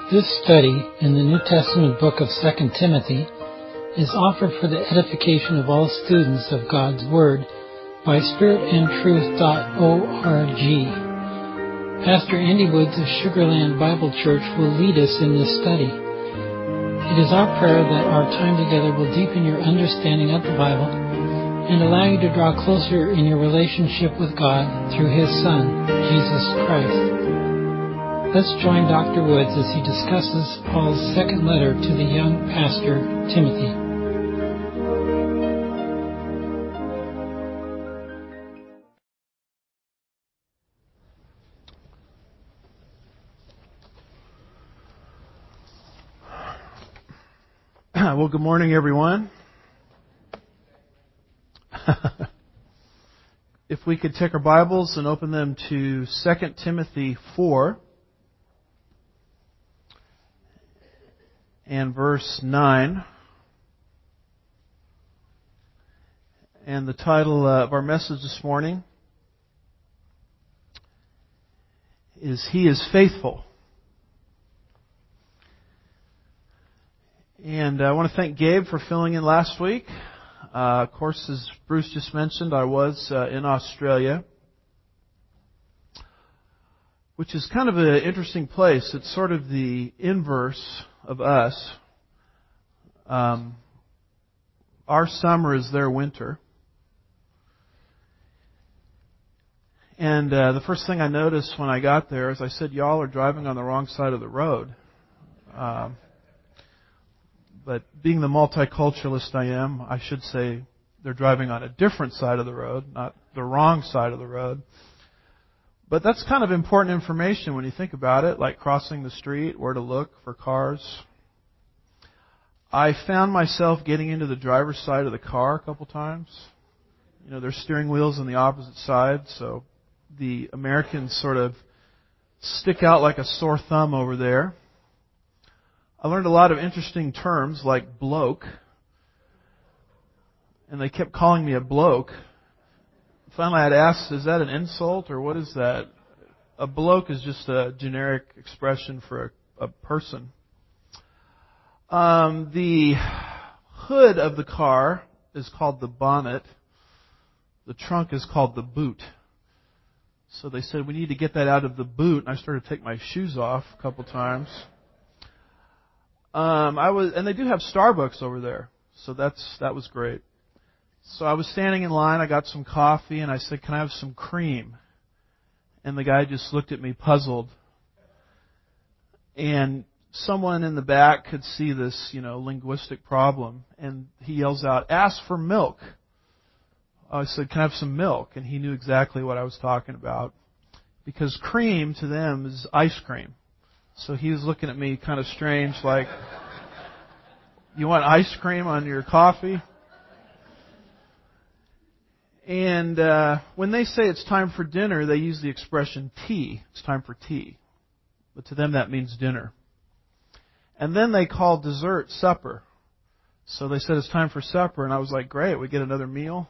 This study in the New Testament book of 2 Timothy is offered for the edification of all students of God's Word by spiritandtruth.org. Pastor Andy Woods of Sugarland Bible Church will lead us in this study. It is our prayer that our time together will deepen your understanding of the Bible and allow you to draw closer in your relationship with God through His Son, Jesus Christ. Let's join Dr. Woods as he discusses Paul's second letter to the young pastor, Timothy. Well, good morning, everyone. If we could take our Bibles and open them to 2 Timothy 4 and verse 9. And the title of our message this morning is He is Faithful. And I want to thank Gabe for filling in last week. Of course, as Bruce just mentioned, I was in Australia, which is kind of an interesting place. It's sort of the inverse of us. Our summer is their winter. And the first thing I noticed when I got there is I said, y'all are driving on the wrong side of the road. But being the multiculturalist I am, I should say they're driving on a different side of the road, not the wrong side of the road. But that's kind of important information when you think about it, like crossing the street, where to look for cars. I found myself getting into the driver's side of the car a couple times. You know, there's steering wheels on the opposite side, so the Americans sort of stick out like a sore thumb over there. I learned a lot of interesting terms like bloke, and they kept calling me a bloke. Finally, I'd asked, is that an insult or what is that? A bloke is just a generic expression for a person. The hood of the car is called the bonnet. The trunk is called the boot. So they said, we need to get that out of the boot. And I started to take my shoes off a couple times. And they do have Starbucks over there. So that was great. So I was standing in line, I got some coffee, and I said, can I have some cream? And the guy just looked at me puzzled. And someone in the back could see this, linguistic problem. And he yells out, ask for milk. I said, can I have some milk? And he knew exactly what I was talking about. Because cream to them is ice cream. So he was looking at me kind of strange, like, you want ice cream on your coffee? And when they say it's time for dinner, they use the expression tea. It's time for tea. But to them that means dinner. And then they call dessert supper. So they said it's time for supper, and I was like, great, we get another meal.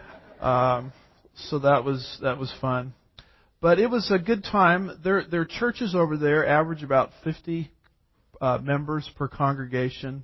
So that was fun. But it was a good time. Their churches over there average about 50 members per congregation.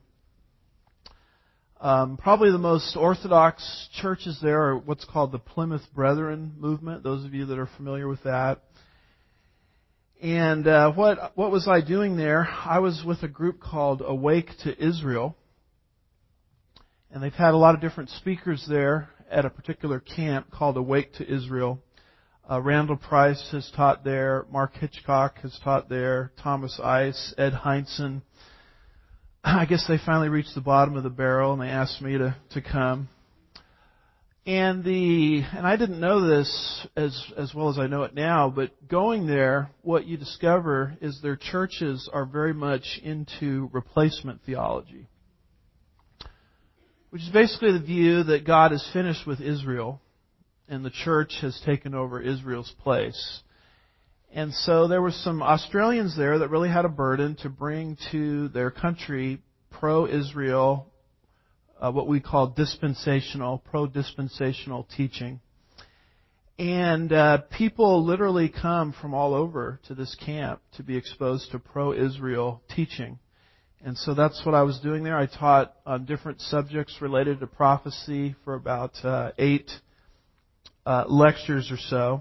Probably the most orthodox churches there are what's called the Plymouth Brethren movement, those of you that are familiar with that. And what was I doing there? I was with a group called Awake to Israel. And they've had a lot of different speakers there at a particular camp called Awake to Israel. Randall Price has taught there. Mark Hitchcock has taught there. Thomas Ice, Ed Heinzen. I guess they finally reached the bottom of the barrel and they asked me to come. And I didn't know this as well as I know it now, but going there, what you discover is their churches are very much into replacement theology, which is basically the view that God is finished with Israel and the church has taken over Israel's place. And so there were some Australians there that really had a burden to bring to their country pro-Israel, what we call pro-dispensational teaching. And people literally come from all over to this camp to be exposed to pro-Israel teaching. And so that's what I was doing there. I taught on different subjects related to prophecy for about 8 lectures or so.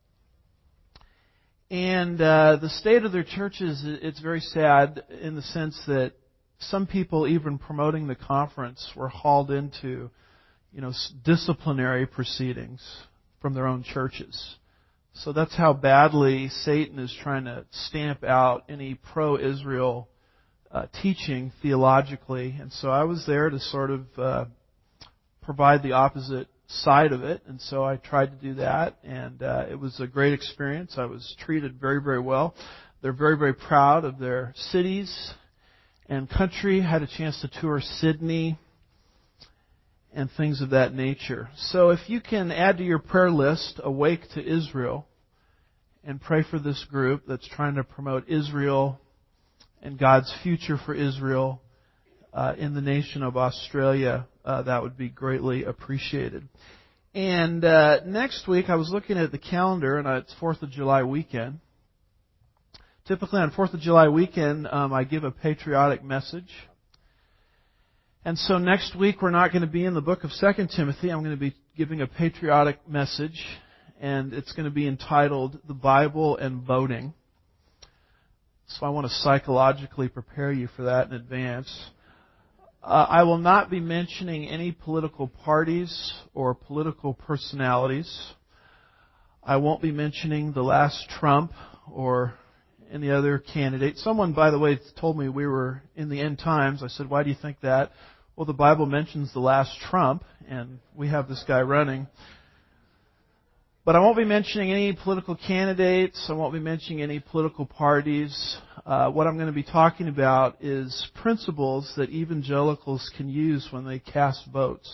And the state of their churches, it's very sad in the sense that some people, even promoting the conference, were hauled into, disciplinary proceedings from their own churches. So that's how badly Satan is trying to stamp out any pro-Israel teaching theologically. And so I was there to sort of provide the opposite side of it. And so I tried to do that. And it was a great experience. I was treated very, very well. They're very, very proud of their cities and country. Had a chance to tour Sydney and things of that nature. So if you can add to your prayer list, Awake to Israel, and pray for this group that's trying to promote Israel and God's future for Israel in the nation of Australia, that would be greatly appreciated. And next week, I was looking at the calendar, and it's 4th of July weekend. Typically on 4th of July weekend, I give a patriotic message. And so next week, we're not going to be in the book of 2 Timothy. I'm going to be giving a patriotic message, and it's going to be entitled The Bible and Voting. So I want to psychologically prepare you for that in advance. I will not be mentioning any political parties or political personalities. I won't be mentioning the last Trump or any other candidate. Someone, by the way, told me we were in the end times. I said, why do you think that? Well, the Bible mentions the last Trump, and we have this guy running. But I won't be mentioning any political candidates. I won't be mentioning any political parties. What I'm going to be talking about is principles that evangelicals can use when they cast votes.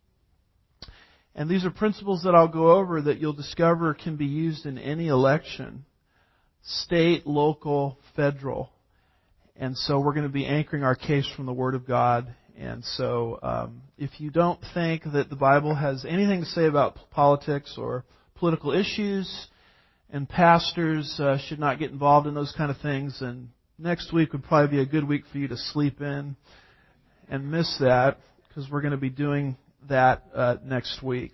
And these are principles that I'll go over that you'll discover can be used in any election, state, local, federal. And so we're going to be anchoring our case from the Word of God. And so if you don't think that the Bible has anything to say about politics or political issues, and pastors should not get involved in those kind of things, and next week would probably be a good week for you to sleep in and miss that, because we're going to be doing that next week.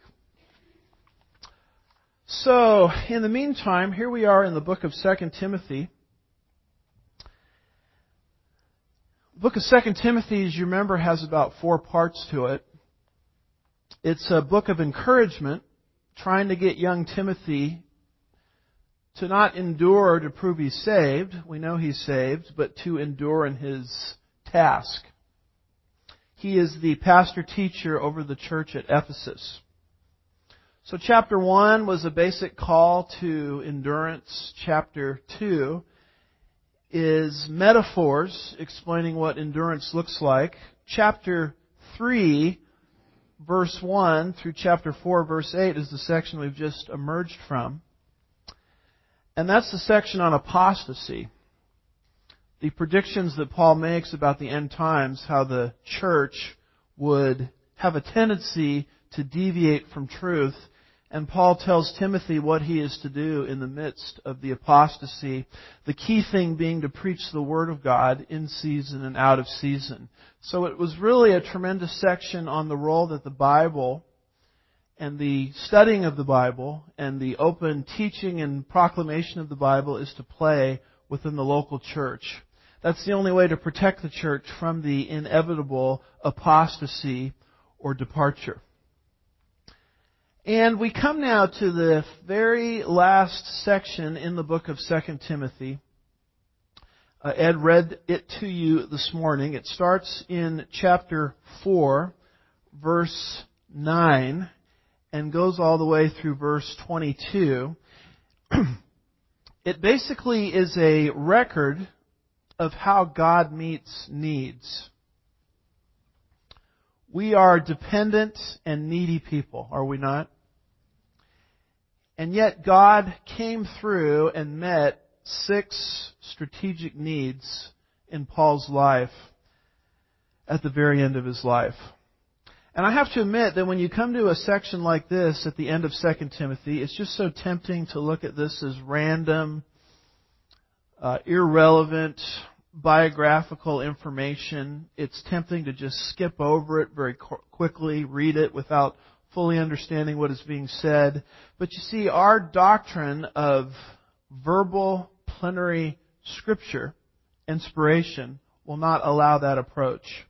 So, in the meantime, here we are in the book of 2 Timothy. The book of 2 Timothy, as you remember, has about 4 parts to it. It's a book of encouragement, trying to get young Timothy to not endure to prove he's saved. We know he's saved, but to endure in his task. He is the pastor-teacher over the church at Ephesus. So chapter 1 was a basic call to endurance. Chapter 2 is metaphors explaining what endurance looks like. Chapter 3, verse 1 through chapter 4, verse 8 is the section we've just emerged from. And that's the section on apostasy. The predictions that Paul makes about the end times, how the church would have a tendency to deviate from truth. And Paul tells Timothy what he is to do in the midst of the apostasy. The key thing being to preach the Word of God in season and out of season. So it was really a tremendous section on the role that the Bible and the studying of the Bible and the open teaching and proclamation of the Bible is to play within the local church. That's the only way to protect the church from the inevitable apostasy or departure. And we come now to the very last section in the book of 2 Timothy. Ed read it to you this morning. It starts in chapter 4, verse 9, and goes all the way through verse 22. It basically is a record of how God meets needs. We are dependent and needy people, are we not? And yet God came through and met 6 strategic needs in Paul's life at the very end of his life. And I have to admit that when you come to a section like this at the end of 2 Timothy, it's just so tempting to look at this as random, irrelevant, biographical information. It's tempting to just skip over it very quickly, read it without fully understanding what is being said. But you see, our doctrine of verbal plenary Scripture, inspiration, will not allow that approach.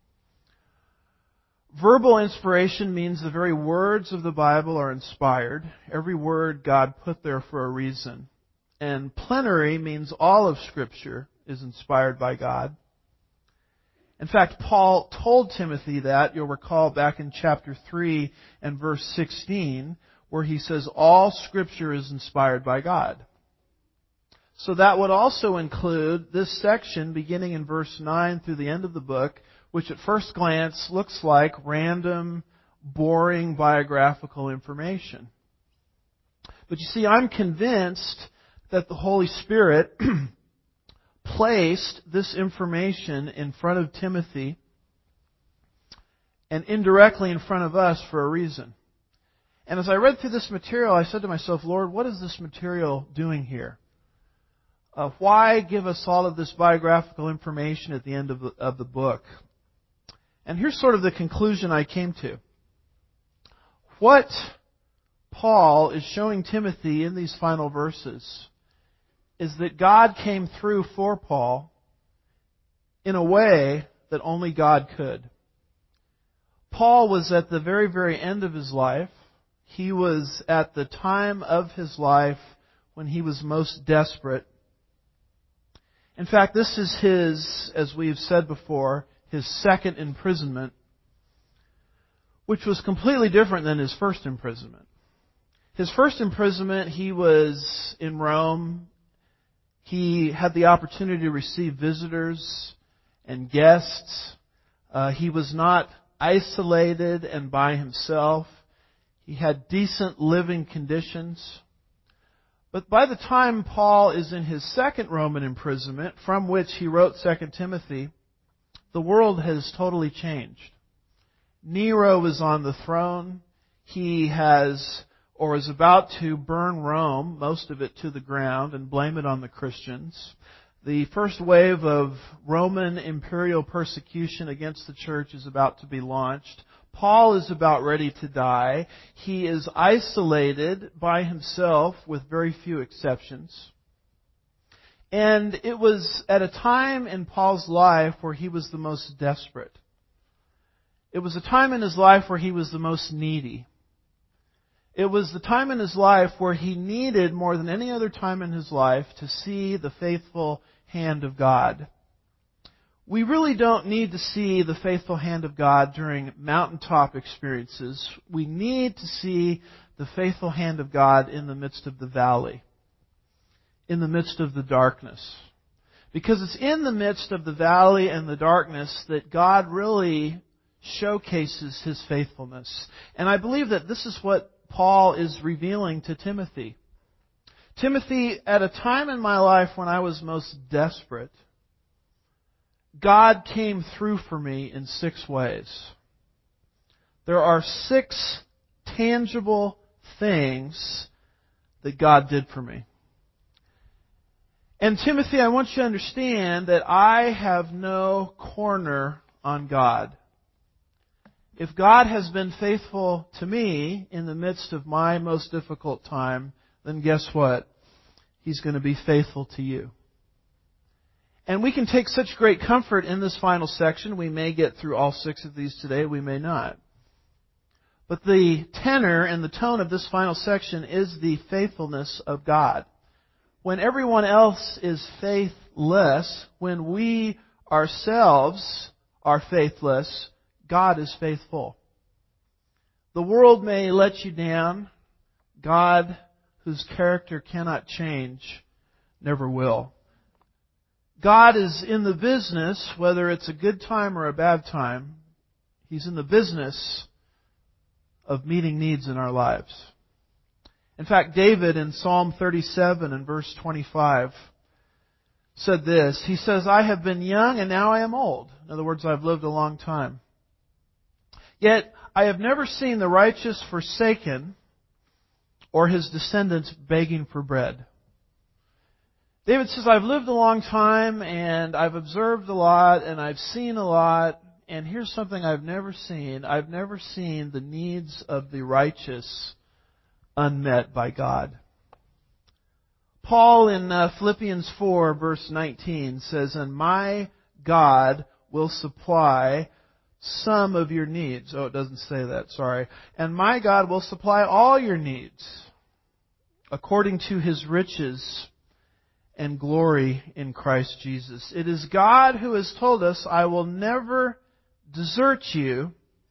Verbal inspiration means the very words of the Bible are inspired. Every word God put there for a reason. And plenary means all of Scripture is inspired by God. In fact, Paul told Timothy that. You'll recall back in chapter 3 and verse 16, where he says, all Scripture is inspired by God. So that would also include this section beginning in verse 9 through the end of the book, which at first glance looks like random, boring biographical information. But you see, I'm convinced that the Holy Spirit placed this information in front of Timothy and indirectly in front of us for a reason. And as I read through this material, I said to myself, Lord, what is this material doing here? Why give us all of this biographical information at the end of the book? And here's sort of the conclusion I came to. What Paul is showing Timothy in these final verses is that God came through for Paul in a way that only God could. Paul was at the very, very end of his life. He was at the time of his life when he was most desperate. In fact, this is his, as we've said before, his second imprisonment, which was completely different than his first imprisonment. His first imprisonment, he was in Rome. He had the opportunity to receive visitors and guests. He was not isolated and by himself. He had decent living conditions. But by the time Paul is in his second Roman imprisonment, from which he wrote 2 Timothy, the world has totally changed. Nero is on the throne. He has, or is about to, burn Rome, most of it to the ground, and blame it on the Christians. The first wave of Roman imperial persecution against the church is about to be launched. Paul is about ready to die. He is isolated by himself with very few exceptions. And it was at a time in Paul's life where he was the most desperate. It was a time in his life where he was the most needy. It was the time in his life where he needed, more than any other time in his life, to see the faithful hand of God. We really don't need to see the faithful hand of God during mountaintop experiences. We need to see the faithful hand of God in the midst of the valley, in the midst of the darkness. Because it's in the midst of the valley and the darkness that God really showcases His faithfulness. And I believe that this is what Paul is revealing to Timothy. Timothy, at a time in my life when I was most desperate, God came through for me in 6 ways. There are 6 tangible things that God did for me. And Timothy, I want you to understand that I have no corner on God. If God has been faithful to me in the midst of my most difficult time, then guess what? He's going to be faithful to you. And we can take such great comfort in this final section. We may get through all 6 of these today, we may not. But the tenor and the tone of this final section is the faithfulness of God. When everyone else is faithless, when we ourselves are faithless, God is faithful. The world may let you down. God, whose character cannot change, never will. God is in the business, whether it's a good time or a bad time, He's in the business of meeting needs in our lives. In fact, David in Psalm 37 and verse 25 said this. He says, I have been young and now I am old. In other words, I've lived a long time. Yet I have never seen the righteous forsaken or his descendants begging for bread. David says, I've lived a long time and I've observed a lot and I've seen a lot, and here's something I've never seen. I've never seen the needs of the righteous unmet by God. Paul in Philippians 4 verse 19 says, and my God will supply some of your needs. Oh, it doesn't say that, sorry. And my God will supply all your needs according to His riches and glory in Christ Jesus. It is God who has told us, I will never desert you,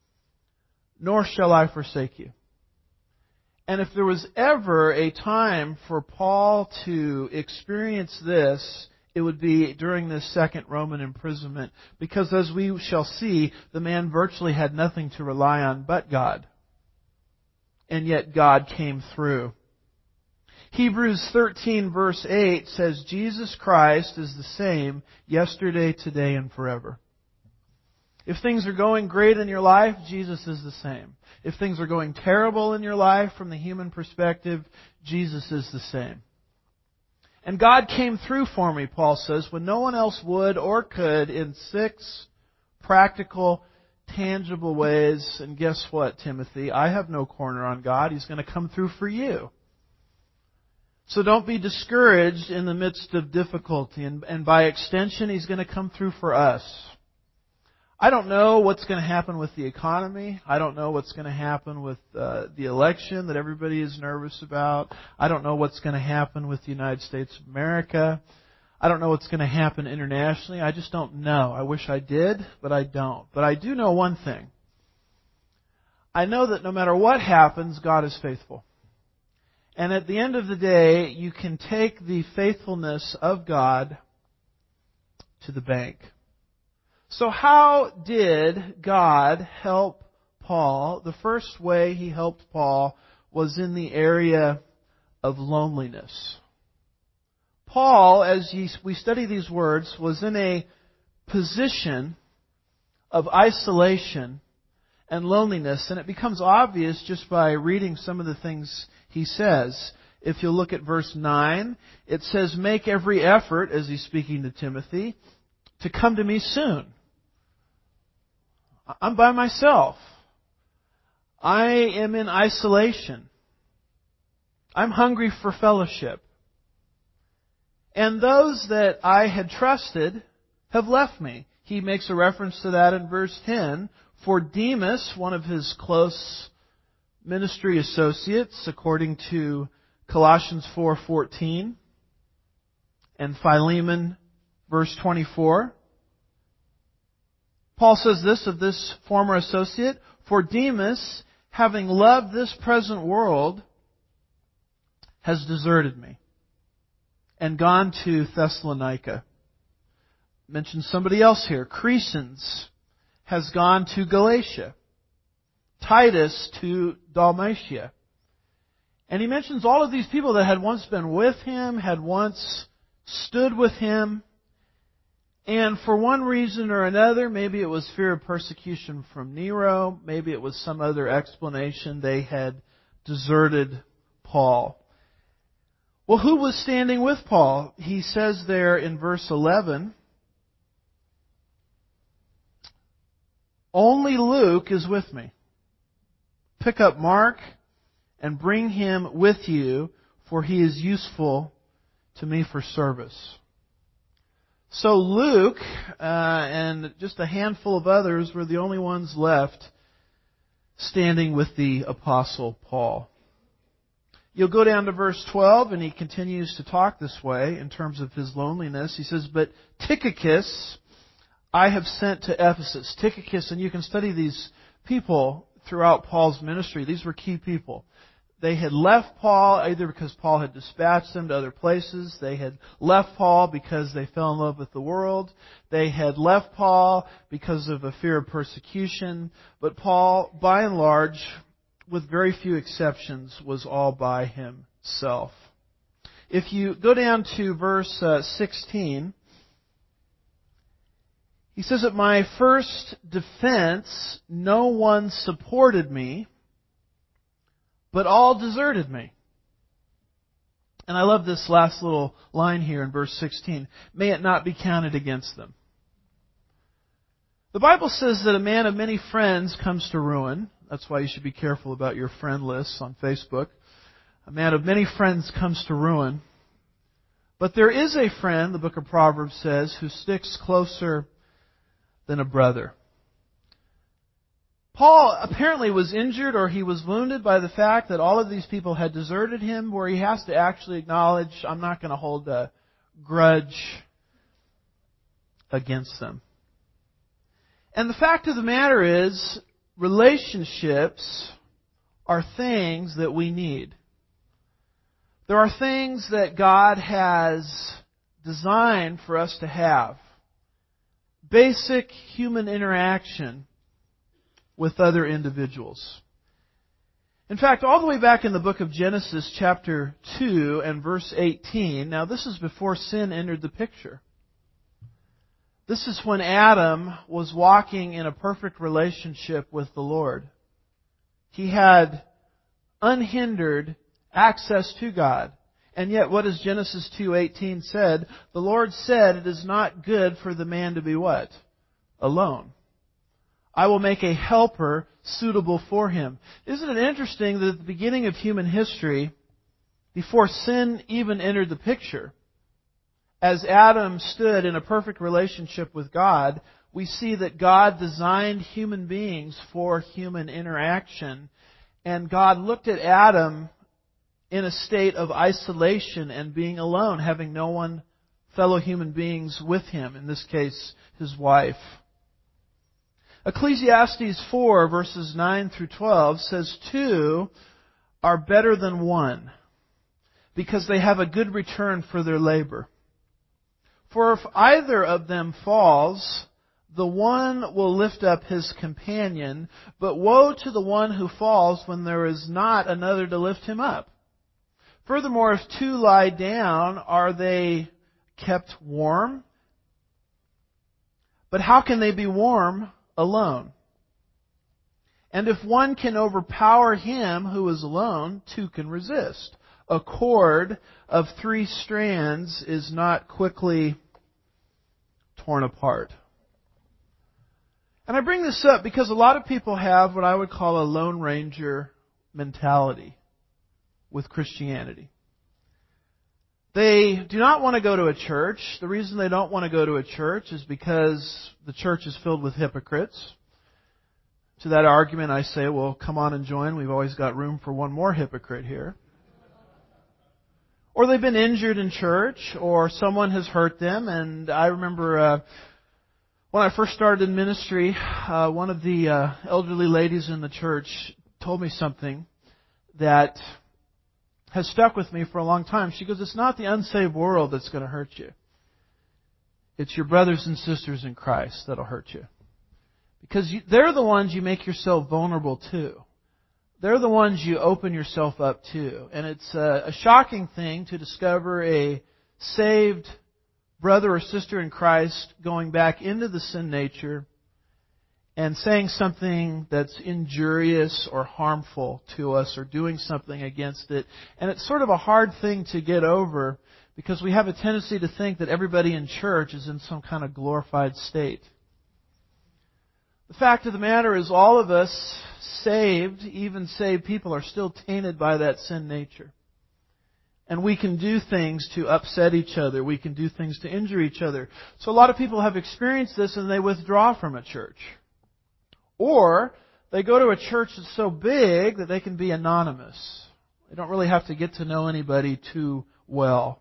nor shall I forsake you. And if there was ever a time for Paul to experience this, it would be during this second Roman imprisonment. Because as we shall see, the man virtually had nothing to rely on but God. And yet God came through. Hebrews 13 verse 8 says, Jesus Christ is the same yesterday, today, and forever. If things are going great in your life, Jesus is the same. If things are going terrible in your life from the human perspective, Jesus is the same. And God came through for me, Paul says, when no one else would or could, in 6 practical, tangible ways. And guess what, Timothy? I have no corner on God. He's going to come through for you. So don't be discouraged in the midst of difficulty. And by extension, He's going to come through for us. I don't know what's going to happen with the economy. I don't know what's going to happen with the election that everybody is nervous about. I don't know what's going to happen with the United States of America. I don't know what's going to happen internationally. I just don't know. I wish I did, but I don't. But I do know one thing. I know that no matter what happens, God is faithful. And at the end of the day, you can take the faithfulness of God to the bank. So how did God help Paul? The first way He helped Paul was in the area of loneliness. Paul, as we study these words, was in a position of isolation and loneliness. And it becomes obvious just by reading some of the things he says. If you'll look at verse 9, it says, make every effort, as he's speaking to Timothy, to come to me soon. I'm by myself. I am in isolation. I'm hungry for fellowship. And those that I had trusted have left me. He makes a reference to that in verse 10. For Demas, one of his close ministry associates, according to Colossians 4:14, and Philemon, verse 24. Paul says this of this former associate, for Demas, having loved this present world, has deserted me and gone to Thessalonica. Mention somebody else here. Crescens has gone to Galatia. Titus to Dalmatia. And he mentions all of these people that had once been with him, had once stood with him, and for one reason or another, maybe it was fear of persecution from Nero, maybe it was some other explanation, they had deserted Paul. Well, who was standing with Paul? He says there in verse 11, only Luke is with me. Pick up Mark and bring him with you, for he is useful to me for service. So Luke and just a handful of others were the only ones left standing with the Apostle Paul. You'll go down to verse 12, and he continues to talk this way in terms of his loneliness. He says, but Tychicus I have sent to Ephesus. Tychicus, and you can study these people throughout Paul's ministry. These were key people. They had left Paul either because Paul had dispatched them to other places. They had left Paul because they fell in love with the world. They had left Paul because of a fear of persecution. But Paul, by and large, with very few exceptions, was all by himself. If you go down to verse 16, He says, at my first defense, no one supported me, but all deserted me. And I love this last little line here in verse 16. May it not be counted against them. The Bible says that a man of many friends comes to ruin. That's why you should be careful about your friend lists on Facebook. A man of many friends comes to ruin. But there is a friend, the book of Proverbs says, who sticks closer than a brother. Paul apparently was injured or he was wounded by the fact that all of these people had deserted him, where he has to actually acknowledge, I'm not going to hold a grudge against them. And the fact of the matter is, relationships are things that we need. There are things that God has designed for us to have. Basic human interaction with other individuals. In fact, all the way back in the book of Genesis chapter 2 and verse 18, now this is before sin entered the picture. This is when Adam was walking in a perfect relationship with the Lord. He had unhindered access to God. And yet, what does Genesis 2:18 said? The Lord said, it is not good for the man to be what? Alone. I will make a helper suitable for him. Isn't it interesting that at the beginning of human history, before sin even entered the picture, as Adam stood in a perfect relationship with God, we see that God designed human beings for human interaction. And God looked at Adam in a state of isolation and being alone, having no one, fellow human beings with him, in this case, his wife. Ecclesiastes 4, verses 9 through 12 says, 2 are better than 1, because they have a good return for their labor. For if either of them falls, the one will lift up his companion, but woe to the one who falls when there is not another to lift him up. Furthermore, if 2 lie down, are they kept warm? But how can they be warm alone? And if one can overpower him who is alone, 2 can resist. A cord of 3 strands is not quickly torn apart. And I bring this up because a lot of people have what I would call a Lone Ranger mentality with Christianity. They do not want to go to a church. The reason they don't want to go to a church is because the church is filled with hypocrites. To that argument I say, well, come on and join. We've always got room for one more hypocrite here. Or they've been injured in church, or someone has hurt them. And I remember when I first started in ministry, one of the elderly ladies in the church told me something that has stuck with me for a long time. She goes, it's not the unsaved world that's going to hurt you. It's your brothers and sisters in Christ that'll hurt you. Because they're the ones you make yourself vulnerable to. They're the ones you open yourself up to. And it's a shocking thing to discover a saved brother or sister in Christ going back into the sin nature and saying something that's injurious or harmful to us or doing something against it. And it's sort of a hard thing to get over because we have a tendency to think that everybody in church is in some kind of glorified state. The fact of the matter is all of us saved, even saved people, are still tainted by that sin nature. And we can do things to upset each other. We can do things to injure each other. So a lot of people have experienced this and they withdraw from a church. Or they go to a church that's so big that they can be anonymous. They don't really have to get to know anybody too well.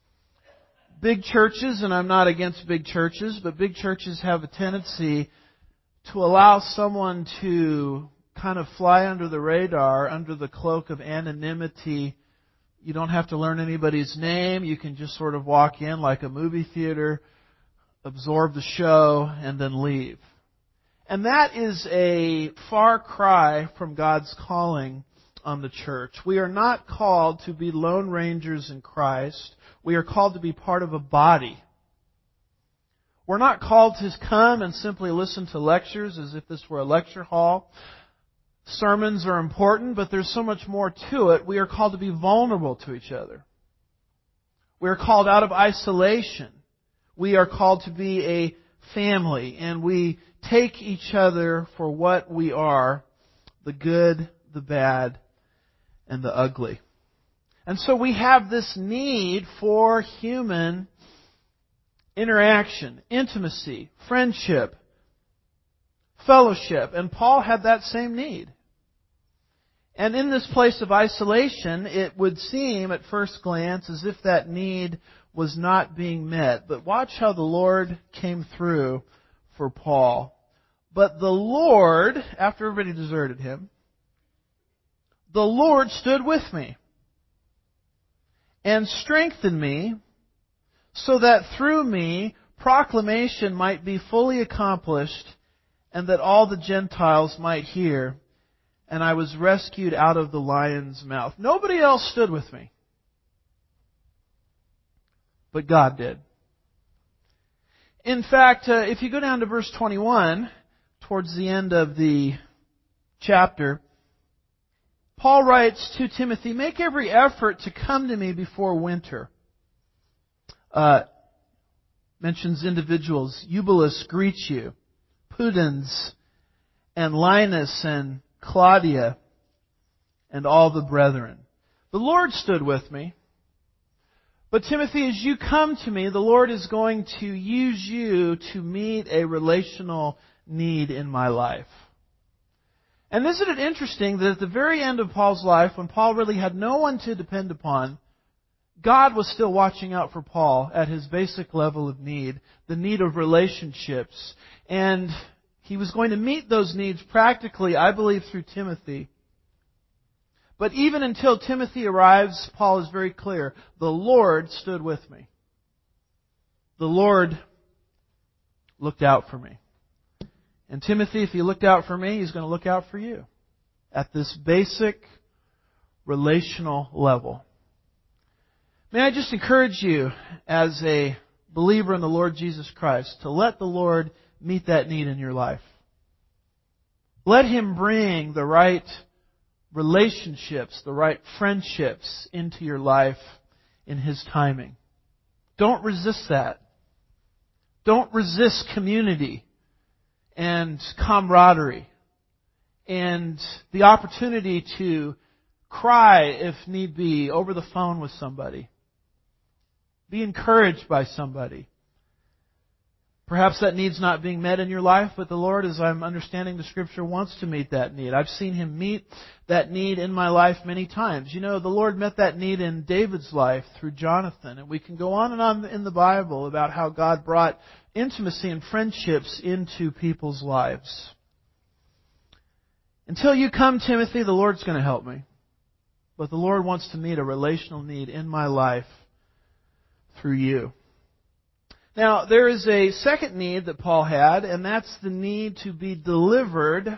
Big churches, and I'm not against big churches, but big churches have a tendency to allow someone to kind of fly under the radar, under the cloak of anonymity. You don't have to learn anybody's name. You can just sort of walk in like a movie theater, absorb the show, and then leave. And that is a far cry from God's calling on the church. We are not called to be lone rangers in Christ. We are called to be part of a body. We're not called to come and simply listen to lectures as if this were a lecture hall. Sermons are important, but there's so much more to it. We are called to be vulnerable to each other. We are called out of isolation. We are called to be a family, and we take each other for what we are, the good, the bad, and the ugly. And so we have this need for human interaction, intimacy, friendship, fellowship. And Paul had that same need. And in this place of isolation, it would seem at first glance as if that need was not being met. But watch how the Lord came through for Paul. But the Lord, after everybody deserted him, the Lord stood with me and strengthened me, so that through me proclamation might be fully accomplished, and that all the Gentiles might hear. And I was rescued out of the lion's mouth. Nobody else stood with me, but God did. In fact, if you go down to verse 21, towards the end of the chapter, Paul writes to Timothy, "Make every effort to come to me before winter." Mentions individuals. Eubulus greets you. Pudens and Linus and Claudia and all the brethren. The Lord stood with me. But Timothy, as you come to me, the Lord is going to use you to meet a relational need in my life. And isn't it interesting that at the very end of Paul's life, when Paul really had no one to depend upon, God was still watching out for Paul at his basic level of need, the need of relationships. And he was going to meet those needs practically, I believe, through Timothy. But even until Timothy arrives, Paul is very clear. The Lord stood with me. The Lord looked out for me. And Timothy, if He looked out for me, He's going to look out for you at this basic relational level. May I just encourage you as a believer in the Lord Jesus Christ to let the Lord meet that need in your life. Let Him bring the right relationships, the right friendships into your life in His timing. Don't resist that. Don't resist community and camaraderie and the opportunity to cry, if need be, over the phone with somebody. Be encouraged by somebody. Perhaps that need's not being met in your life, but the Lord, as I'm understanding the Scripture, wants to meet that need. I've seen Him meet that need in my life many times. You know, the Lord met that need in David's life through Jonathan. And we can go on and on in the Bible about how God brought intimacy and friendships into people's lives. Until you come, Timothy, the Lord's going to help me. But the Lord wants to meet a relational need in my life through you. Now, there is a second need that Paul had, and that's the need to be delivered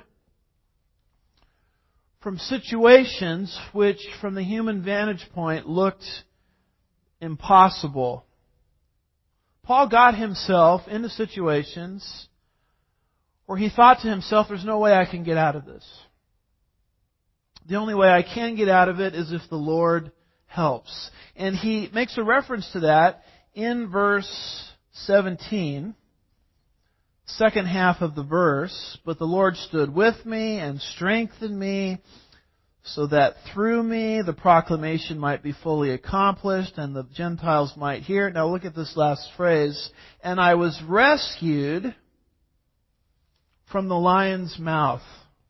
from situations which, from the human vantage point, looked impossible. Paul got himself into situations where he thought to himself, there's no way I can get out of this. The only way I can get out of it is if the Lord helps. And he makes a reference to that in verse 17, second half of the verse. But the Lord stood with me and strengthened me, so that through me the proclamation might be fully accomplished and the Gentiles might hear it. Now look at this last phrase. And I was rescued from the lion's mouth.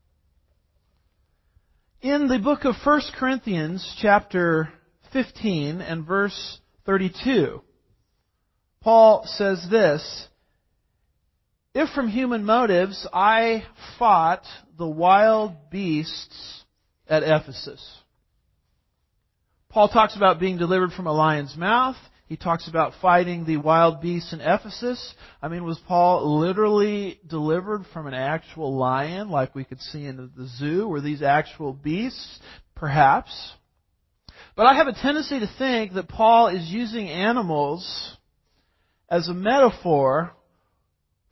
In the book of 1 Corinthians, chapter 15 and verse 32, Paul says this, if from human motives I fought the wild beasts at Ephesus. Paul talks about being delivered from a lion's mouth. He talks about fighting the wild beasts in Ephesus. I mean, was Paul literally delivered from an actual lion like we could see in the zoo? Were these actual beasts? Perhaps. But I have a tendency to think that Paul is using animals as a metaphor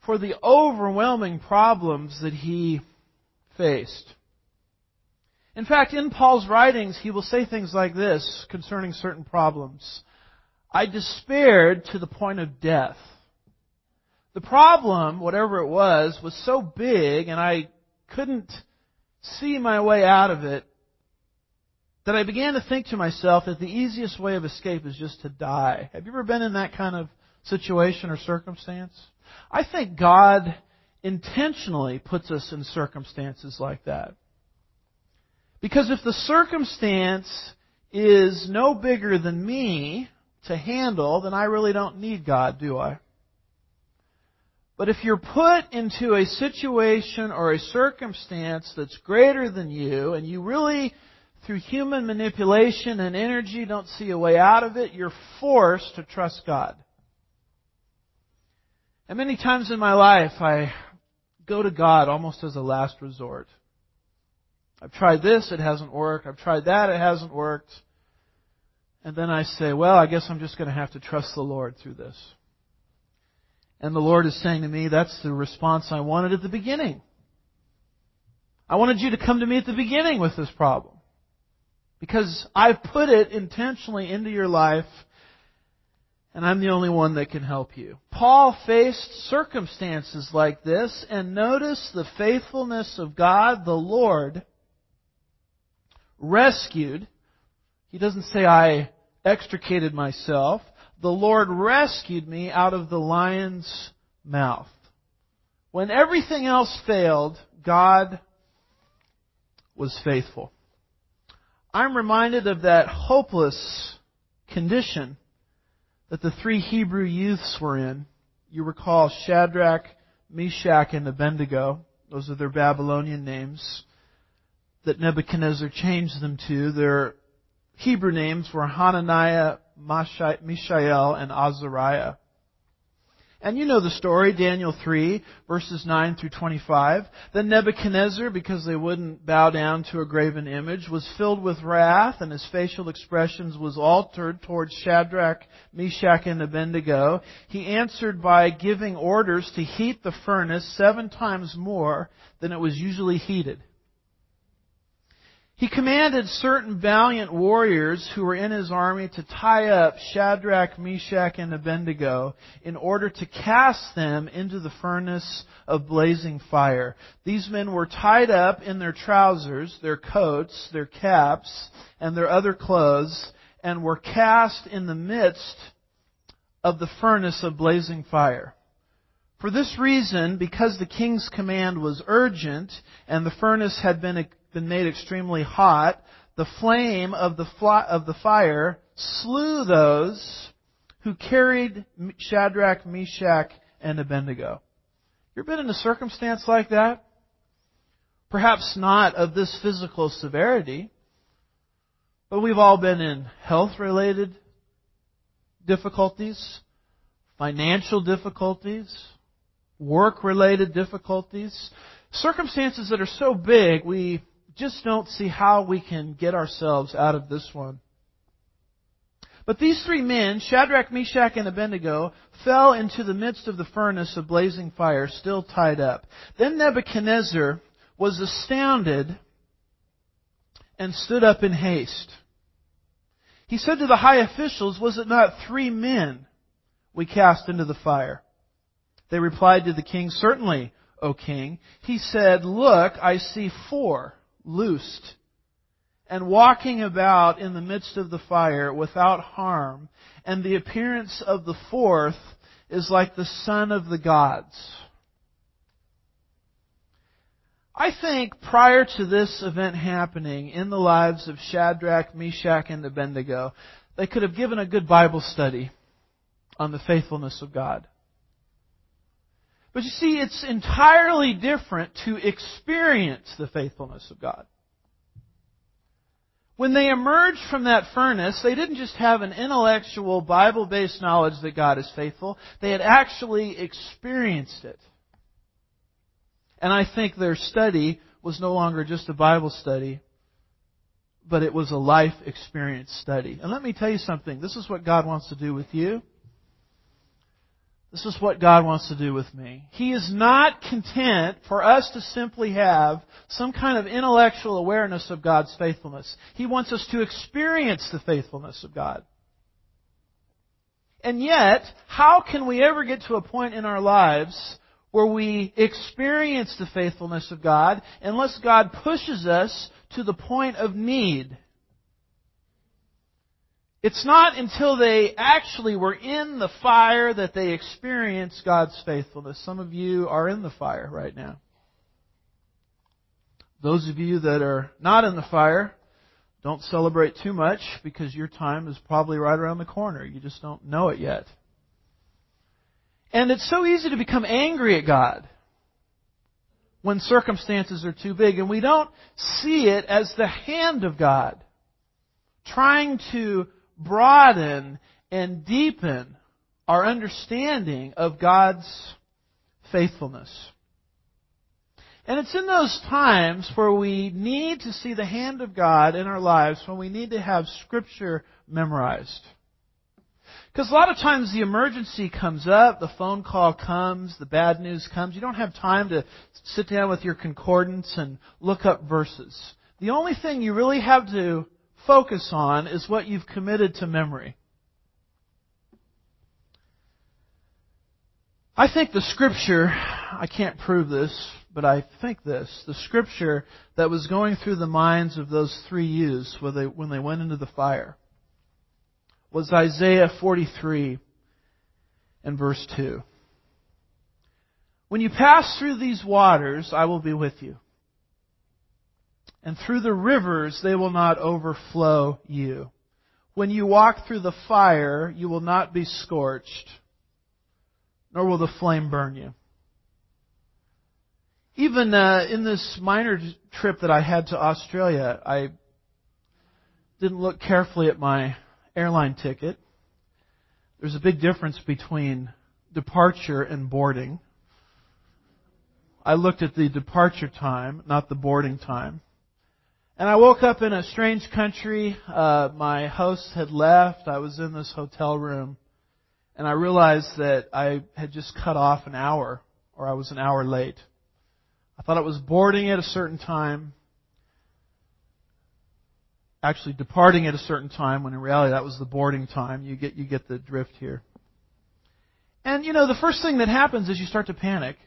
for the overwhelming problems that he faced. In fact, in Paul's writings, he will say things like this concerning certain problems. I despaired to the point of death. The problem, whatever it was so big and I couldn't see my way out of it that I began to think to myself that the easiest way of escape is just to die. Have you ever been in that kind of situation or circumstance? I think God intentionally puts us in circumstances like that. Because if the circumstance is no bigger than me to handle, then I really don't need God, do I? But if you're put into a situation or a circumstance that's greater than you, and you really, through human manipulation and energy, don't see a way out of it, you're forced to trust God. And many times in my life, I go to God almost as a last resort. I've tried this, it hasn't worked. I've tried that, it hasn't worked. And then I say, well, I guess I'm just going to have to trust the Lord through this. And the Lord is saying to me, that's the response I wanted at the beginning. I wanted you to come to me at the beginning with this problem. Because I've put it intentionally into your life, and I'm the only one that can help you. Paul faced circumstances like this, and notice the faithfulness of God, the Lord, rescued. He doesn't say I extricated myself. The Lord rescued me out of the lion's mouth. When everything else failed, God was faithful. I'm reminded of that hopeless condition that the three Hebrew youths were in. You recall Shadrach, Meshach, and Abednego. Those are their Babylonian names that Nebuchadnezzar changed them to. Their Hebrew names were Hananiah, Mishael, and Azariah. And you know the story, Daniel 3, verses 9 through 25. Then Nebuchadnezzar, because they wouldn't bow down to a graven image, was filled with wrath, and his facial expressions was altered towards Shadrach, Meshach, and Abednego. He answered by giving orders to heat the furnace 7 times more than it was usually heated. He commanded certain valiant warriors who were in his army to tie up Shadrach, Meshach, and Abednego in order to cast them into the furnace of blazing fire. These men were tied up in their trousers, their coats, their caps, and their other clothes, and were cast in the midst of the furnace of blazing fire. For this reason, because the king's command was urgent and the furnace had been made extremely hot, the flame of the fire slew those who carried Shadrach, Meshach, and Abednego. You ever been in a circumstance like that? Perhaps not of this physical severity, but we've all been in health-related difficulties, financial difficulties, work-related difficulties, circumstances that are so big we just don't see how we can get ourselves out of this one. But these 3 men, Shadrach, Meshach, and Abednego, fell into the midst of the furnace of blazing fire, still tied up. Then Nebuchadnezzar was astounded and stood up in haste. He said to the high officials, "Was it not 3 men we cast into the fire?" They replied to the king, "Certainly, O king." He said, "Look, I see 4 loosed and walking about in the midst of the fire without harm, and the appearance of the 4th is like the son of the gods." I think prior to this event happening in the lives of Shadrach, Meshach, and Abednego, they could have given a good Bible study on the faithfulness of God. But you see, it's entirely different to experience the faithfulness of God. When they emerged from that furnace, they didn't just have an intellectual, Bible-based knowledge that God is faithful. They had actually experienced it. And I think their study was no longer just a Bible study, but it was a life experience study. And let me tell you something. This is what God wants to do with you. This is what God wants to do with me. He is not content for us to simply have some kind of intellectual awareness of God's faithfulness. He wants us to experience the faithfulness of God. And yet, how can we ever get to a point in our lives where we experience the faithfulness of God unless God pushes us to the point of need? It's not until they actually were in the fire that they experience God's faithfulness. Some of you are in the fire right now. Those of you that are not in the fire, don't celebrate too much because your time is probably right around the corner. You just don't know it yet. And it's so easy to become angry at God when circumstances are too big, and we don't see it as the hand of God trying to broaden and deepen our understanding of God's faithfulness. And it's in those times where we need to see the hand of God in our lives, when we need to have Scripture memorized. Because a lot of times the emergency comes up, the phone call comes, the bad news comes. You don't have time to sit down with your concordance and look up verses. The only thing you really have to focus on is what you've committed to memory. I think the Scripture, I can't prove this, but I think this, the Scripture that was going through the minds of those three youths when they went into the fire was Isaiah 43 and verse 2. When you pass through these waters, I will be with you. And through the rivers, they will not overflow you. When you walk through the fire, you will not be scorched, nor will the flame burn you. Even in this minor trip that I had to Australia, I didn't look carefully at my airline ticket. There's a big difference between departure and boarding. I looked at the departure time, not the boarding time. And I woke up in a strange country. My host had left. I was in this hotel room. And I realized that I had just cut off an hour, or I was an hour late. I thought it was boarding at a certain time, actually departing at a certain time, when in reality that was the boarding time. You get the drift here. And the first thing that happens is you start to panic.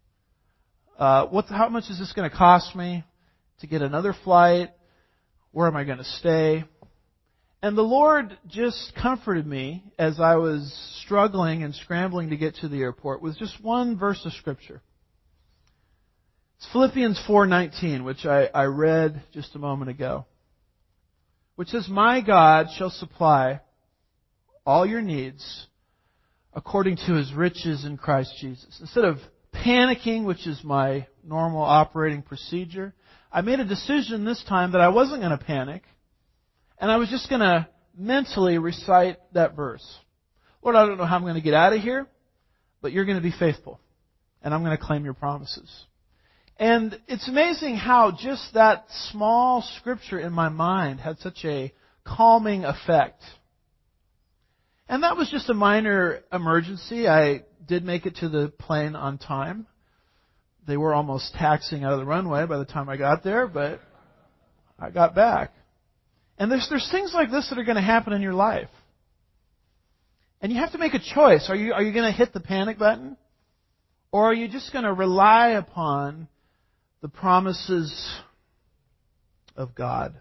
How much is this going to cost me to get another flight? Where am I going to stay? And the Lord just comforted me as I was struggling and scrambling to get to the airport with just one verse of Scripture. It's Philippians 4:19, which I read just a moment ago, which says, "My God shall supply all your needs according to His riches in Christ Jesus." Instead of panicking, which is my normal operating procedure, I made a decision this time that I wasn't going to panic, and I was just going to mentally recite that verse. Lord, I don't know how I'm going to get out of here, but You're going to be faithful, and I'm going to claim Your promises. And it's amazing how just that small Scripture in my mind had such a calming effect. And that was just a minor emergency. I did make it to the plane on time. They were almost taxiing out of the runway by the time I got there, but I got back. And there's things like this that are going to happen in your life. And you have to make a choice. Are you going to hit the panic button? Or are you just going to rely upon the promises of God?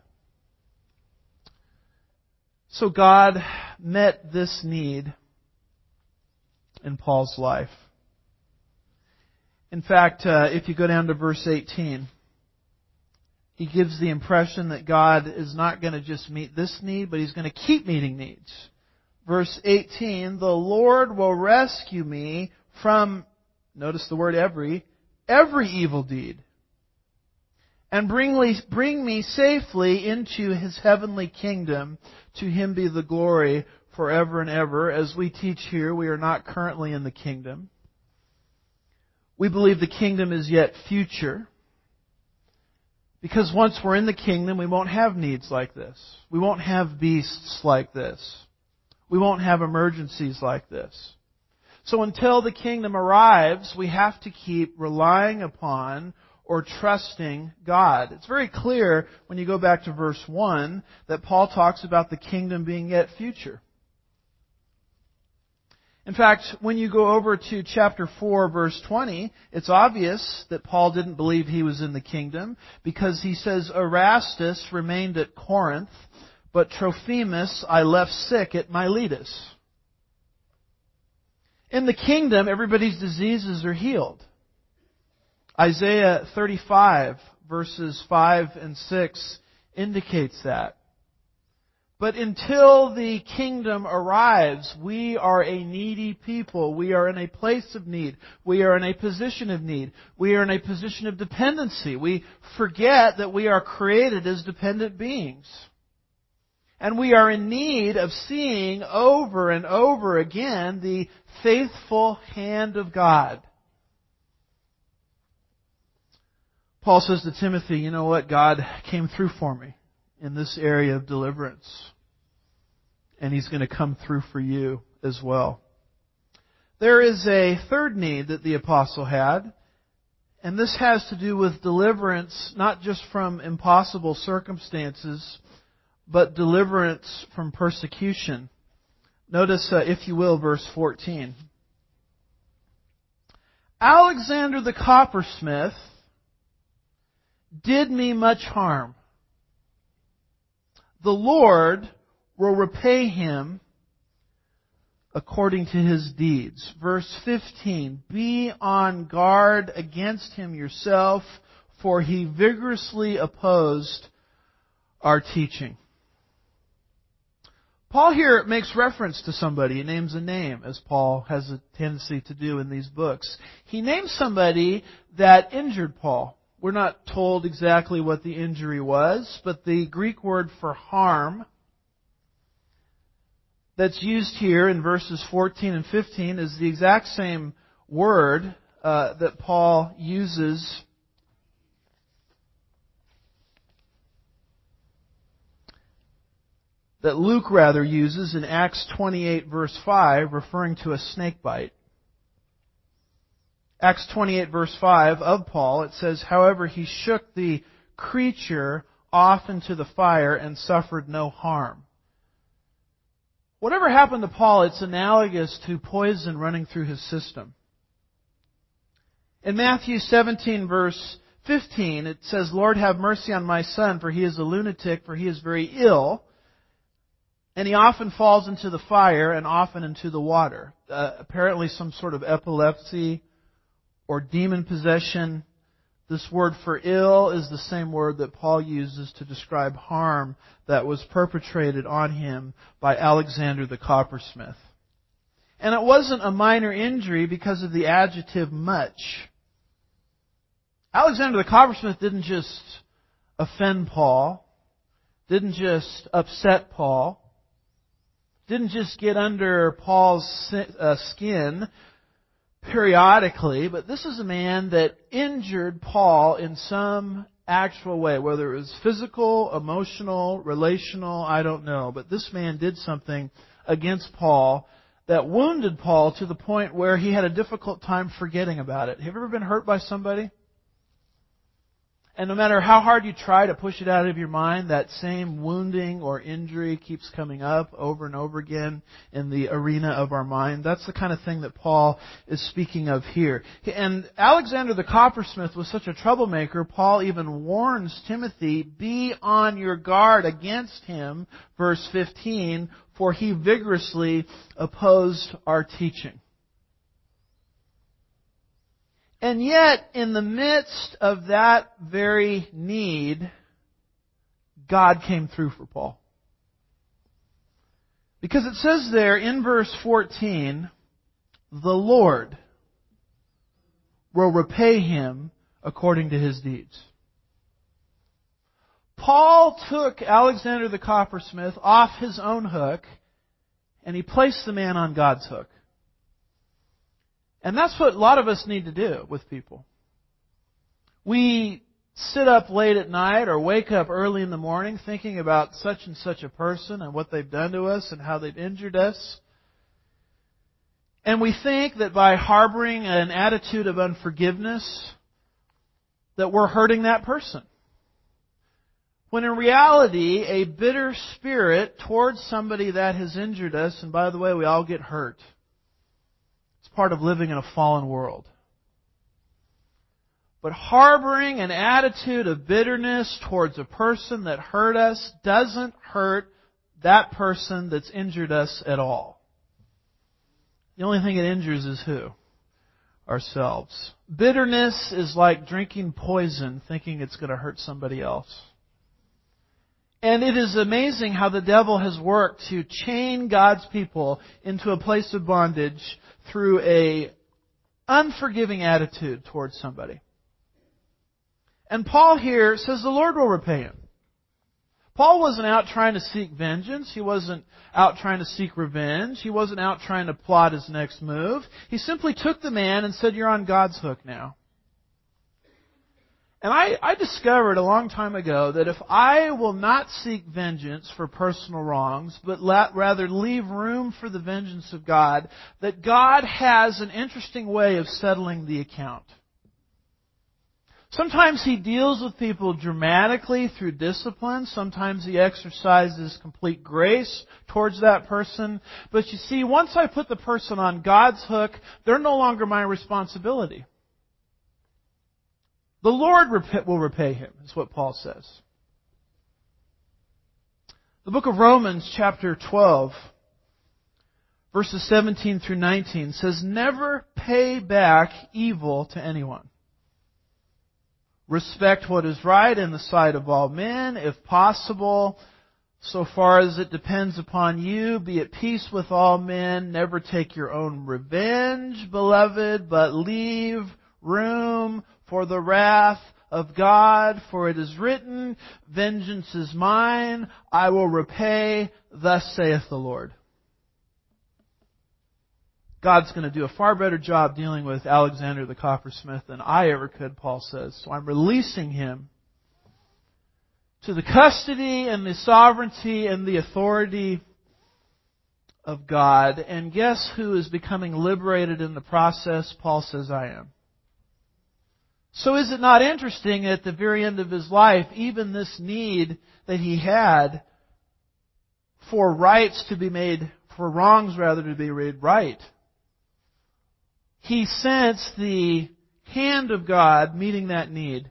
So God met this need in Paul's life. In fact, if you go down to verse 18, he gives the impression that God is not going to just meet this need, but He's going to keep meeting needs. Verse 18, "The Lord will rescue me from," notice the word every evil deed, "and bring me safely into His heavenly kingdom. To Him be the glory forever and ever." As we teach here, we are not currently in the kingdom. We believe the kingdom is yet future. Because once we're in the kingdom, we won't have needs like this. We won't have beasts like this. We won't have emergencies like this. So until the kingdom arrives, we have to keep relying upon or trusting God. It's very clear when you go back to verse 1 that Paul talks about the kingdom being yet future. In fact, when you go over to chapter 4, verse 20, it's obvious that Paul didn't believe he was in the kingdom because he says, Erastus remained at Corinth, but Trophimus I left sick at Miletus. In the kingdom, everybody's diseases are healed. Isaiah 35, verses 5 and 6 indicates that. But until the kingdom arrives, we are a needy people. We are in a place of need. We are in a position of need. We are in a position of dependency. We forget that we are created as dependent beings. And we are in need of seeing over and over again the faithful hand of God. Paul says to Timothy, you know what? God came through for me in this area of deliverance. And He's going to come through for you as well. There is a third need that the apostle had, and this has to do with deliverance, not just from impossible circumstances, but deliverance from persecution. Notice, if you will, verse 14. Alexander the coppersmith did me much harm. The Lord will repay him according to his deeds. Verse 15, be on guard against him yourself, for he vigorously opposed our teaching. Paul here makes reference to somebody. He names a name, as Paul has a tendency to do in these books. He names somebody that injured Paul. We're not told exactly what the injury was, but the Greek word for harm that's used here in verses 14 and 15 is the exact same word that Paul uses that Luke uses in Acts 28 verse 5, referring to a snake bite. Acts 28 verse 5 of Paul, it says, however, he shook the creature off into the fire and suffered no harm. Whatever happened to Paul, it's analogous to poison running through his system. In Matthew 17 verse 15, it says, Lord, have mercy on my son, for he is a lunatic, for he is very ill. And he often falls into the fire and often into the water. Apparently some sort of epilepsy or demon possession. This word for ill is the same word that Paul uses to describe harm that was perpetrated on him by Alexander the coppersmith. And it wasn't a minor injury because of the adjective much. Alexander the coppersmith didn't just offend Paul, didn't just upset Paul, didn't just get under Paul's skin periodically, but this is a man that injured Paul in some actual way, whether it was physical, emotional, relational, I don't know. But this man did something against Paul that wounded Paul to the point where he had a difficult time forgetting about it. Have you ever been hurt by somebody? And no matter how hard you try to push it out of your mind, that same wounding or injury keeps coming up over and over again in the arena of our mind. That's the kind of thing that Paul is speaking of here. And Alexander the coppersmith was such a troublemaker, Paul even warns Timothy, be on your guard against him, verse 15, for he vigorously opposed our teaching. And yet, in the midst of that very need, God came through for Paul. Because it says there in verse 14, the Lord will repay him according to his deeds. Paul took Alexander the coppersmith off his own hook, and he placed the man on God's hook. And that's what a lot of us need to do with people. We sit up late at night or wake up early in the morning thinking about such and such a person and what they've done to us and how they've injured us. And we think that by harboring an attitude of unforgiveness, that we're hurting that person. When in reality, a bitter spirit towards somebody that has injured us, and by the way, we all get hurt. It's part of living in a fallen world. But harboring an attitude of bitterness towards a person that hurt us doesn't hurt that person that's injured us at all. The only thing it injures is who? Ourselves. Bitterness is like drinking poison thinking it's going to hurt somebody else. And it is amazing how the devil has worked to chain God's people into a place of bondage through a unforgiving attitude towards somebody. And Paul here says the Lord will repay him. Paul wasn't out trying to seek vengeance. He wasn't out trying to seek revenge. He wasn't out trying to plot his next move. He simply took the man and said, "You're on God's hook now." And I discovered a long time ago that if I will not seek vengeance for personal wrongs, but rather leave room for the vengeance of God, that God has an interesting way of settling the account. Sometimes He deals with people dramatically through discipline. Sometimes He exercises complete grace towards that person. But you see, once I put the person on God's hook, they're no longer my responsibility. The Lord will repay him, is what Paul says. The book of Romans, chapter 12, verses 17 through 19, says, "Never pay back evil to anyone. Respect what is right in the sight of all men. If possible, so far as it depends upon you, be at peace with all men. Never take your own revenge, beloved, but leave room for the wrath of God. For it is written, 'Vengeance is mine, I will repay, thus saith the Lord.'" God's going to do a far better job dealing with Alexander the coppersmith than I ever could, Paul says. So I'm releasing him to the custody and the sovereignty and the authority of God. And guess who is becoming liberated in the process? Paul says, I am. So is it not interesting at the very end of his life, even this need that he had for rights to be made, for wrongs rather to be made right, he sensed the hand of God meeting that need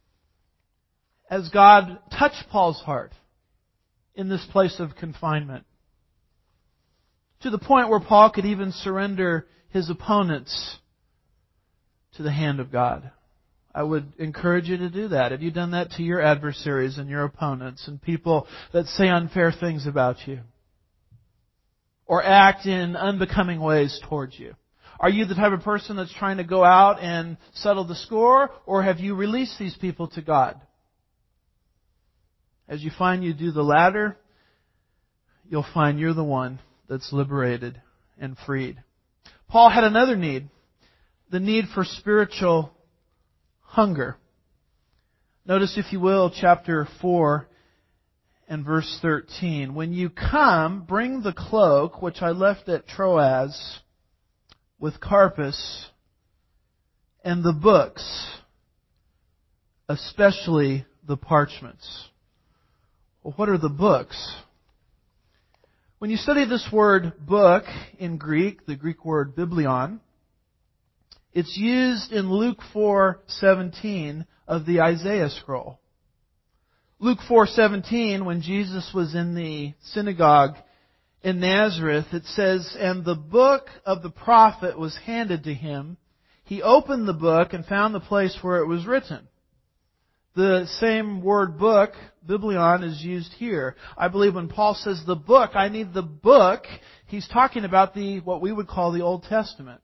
as God touched Paul's heart in this place of confinement, to the point where Paul could even surrender his opponents to the hand of God. I would encourage you to do that. Have you done that to your adversaries and your opponents and people that say unfair things about you or act in unbecoming ways towards you? Are you the type of person that's trying to go out and settle the score, or have you released these people to God? As you find you do the latter, you'll find you're the one that's liberated and freed. Paul had another need, the need for spiritual hunger. Notice, if you will, chapter 4 and verse 13. "When you come, bring the cloak which I left at Troas with Carpus, and the books, especially the parchments." Well, what are the books? When you study this word book in Greek, the Greek word biblion, it's used in Luke 4:17 of the Isaiah scroll. Luke 4:17, when Jesus was in the synagogue in Nazareth, it says, "And the book of the prophet was handed to him. He opened the book and found the place where it was written." The same word book, biblion, is used here. I believe when Paul says the book, I need the book, he's talking about what we would call the Old Testament.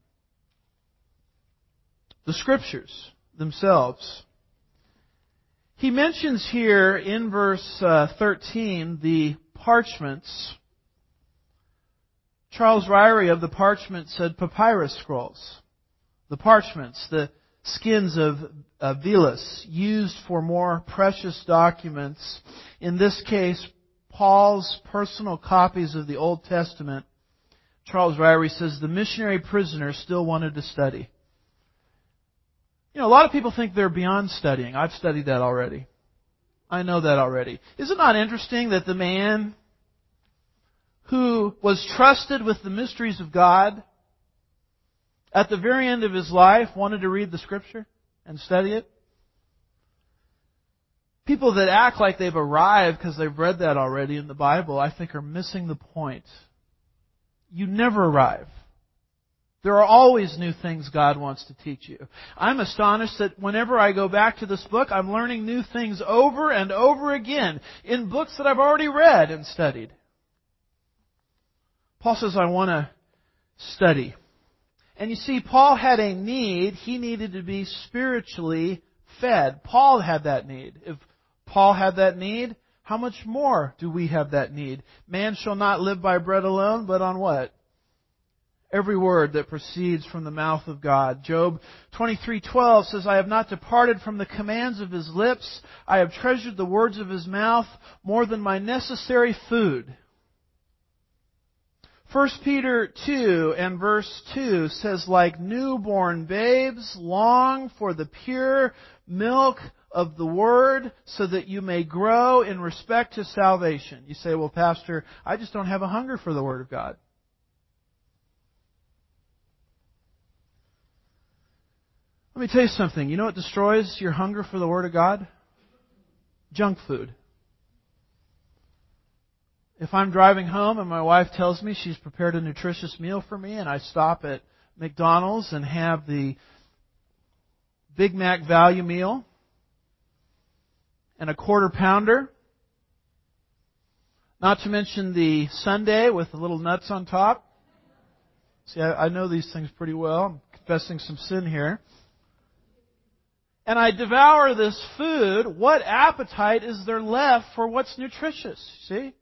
The Scriptures themselves. He mentions here in verse 13 the parchments. Charles Ryrie of the parchment said papyrus scrolls. The parchments, the skins of Velus, used for more precious documents. In this case, Paul's personal copies of the Old Testament Charles Ryrie says, the missionary prisoner still wanted to study. You know, a lot of people think they're beyond studying. I've studied that already. I know that already. Is it not interesting that the man who was trusted with the mysteries of God, at the very end of his life, wanted to read the Scripture and study it? People that act like they've arrived because they've read that already in the Bible, I think are missing the point. You never arrive. There are always new things God wants to teach you. I'm astonished that whenever I go back to this book, I'm learning new things over and over again in books that I've already read and studied. Paul says, I want to study. And you see, Paul had a need. He needed to be spiritually fed. Paul had that need. If Paul had that need, how much more do we have that need? Man shall not live by bread alone, but on what? Every word that proceeds from the mouth of God. Job 23:12 says, I have not departed from the commands of His lips. I have treasured the words of His mouth more than my necessary food. 1 Peter 2 and verse 2 says, like newborn babes, long for the pure milk of the Word, so that you may grow in respect to salvation. You say, well, Pastor, I just don't have a hunger for the Word of God. Let me tell you something. You know what destroys your hunger for the Word of God? Junk food. If I'm driving home and my wife tells me she's prepared a nutritious meal for me and I stop at McDonald's and have the Big Mac value meal and a quarter pounder, not to mention the sundae with the little nuts on top. See, I know these things pretty well. I'm confessing some sin here. And I devour this food, what appetite is there left for what's nutritious? See?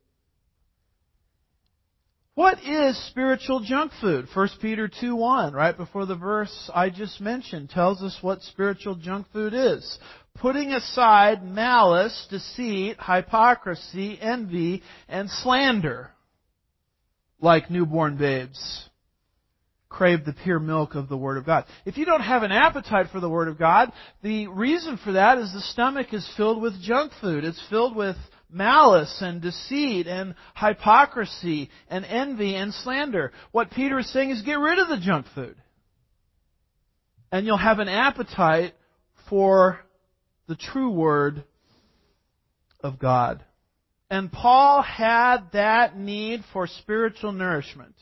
What is spiritual junk food? 1 Peter 2:1, right before the verse I just mentioned, tells us what spiritual junk food is. Putting aside malice, deceit, hypocrisy, envy, and slander, like newborn babes. Crave the pure milk of the Word of God. If you don't have an appetite for the Word of God, the reason for that is the stomach is filled with junk food. It's filled with malice and deceit and hypocrisy and envy and slander. What Peter is saying is get rid of the junk food. And you'll have an appetite for the true Word of God. And Paul had that need for spiritual nourishment.